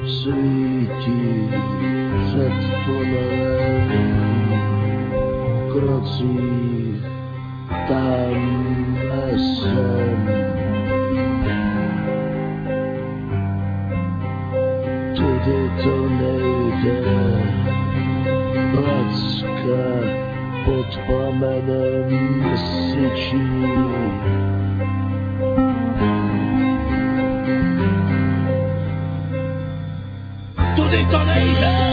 svítí před tunelem krocích tam a sem. Tudy to nejde, placka pod plamenem syčí. Tudy to nejde!